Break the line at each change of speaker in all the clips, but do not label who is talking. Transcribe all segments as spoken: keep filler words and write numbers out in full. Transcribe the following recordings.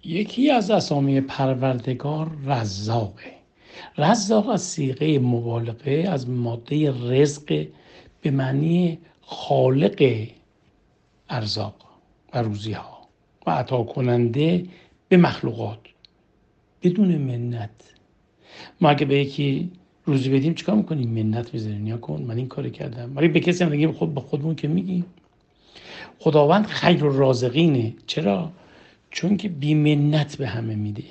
یکی از اسامی پروردگار رزاقه. رزاق از صیغه مبالغه از ماده رزق به معنی خالق ارزاق و روزی ها و عطا کننده به مخلوقات بدون منت. ما اگه به یکی روزی بدیم چیکار میکنیم؟ منت میذاریم، نیا کن من این کارو کردم. ولی به کسی هم نگیم، خود به خودمون که میگیم. خداوند خیر الرازقینه. چرا؟ چون که بی منت به همه میده.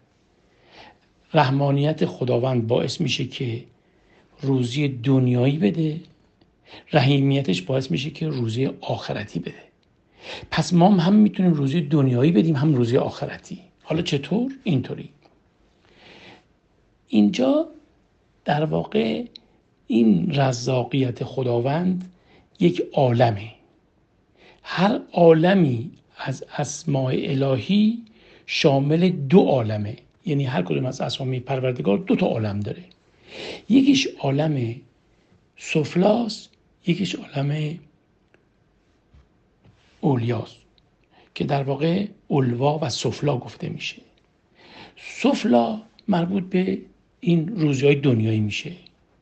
رحمانیت خداوند باعث میشه که روزی دنیایی بده، رحیمیتش باعث میشه که روزی آخرتی بده. پس ما هم میتونیم روزی دنیایی بدیم هم روزی آخرتی. حالا چطور؟ اینطوری. اینجا در واقع این رزاقیت خداوند یک عالمه. هر عالمی از اسماء الهی شامل دو عالمه. یعنی هر کدوم از اسامی پروردگار دو تا عالم داره. یکیش عالم سفلاست، یکیش عالم اولیاست که در واقع اولوا و سفلا گفته میشه. سفلا مربوط به این روزی‌های دنیایی میشه،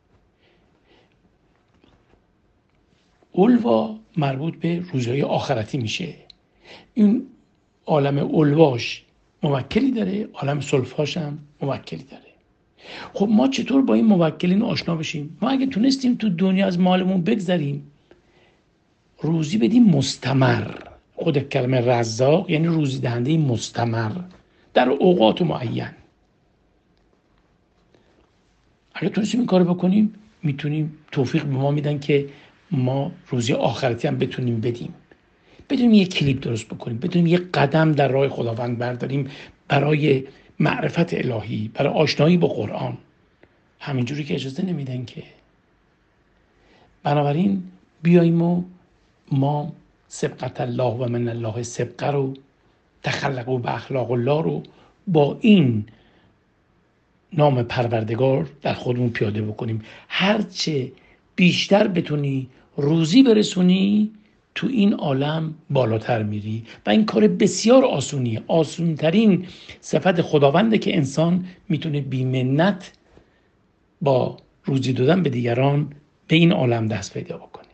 اولوا مربوط به روزهای آخرتی میشه. این عالم اولواش موکلی داره، عالم سلفاش هم موکلی داره. خب ما چطور با این موکلین آشنا بشیم؟ ما اگه تونستیم تو دنیا از مالمون بگذریم، روزی بدیم مستمر. خود کلمه رزاق یعنی روزی دهنده مستمر در اوقات معین. اگه تونستیم این کارو بکنیم، میتونیم، توفیق به ما میدن که ما روزی آخرتی هم بتونیم بدیم. بدونیم یک کلیپ درست بکنیم، بدونیم یک قدم در راه خداوند برداریم برای معرفت الهی، برای آشنایی با قرآن. همینجوری که اجازه نمیدن که. بنابراین بیاییم و ما سبقت الله و من الله سبقه رو، تخلقوا به اخلاق الله رو با این نام پروردگار در خودمون پیاده بکنیم. هرچه بیشتر بتونی روزی برسونی، تو این عالم بالاتر میری و این کار بسیار آسونیه. آسونترین صفت خداونده که انسان میتونه بی منت با روزی دادن به دیگران به این عالم دست پیدا بکنه.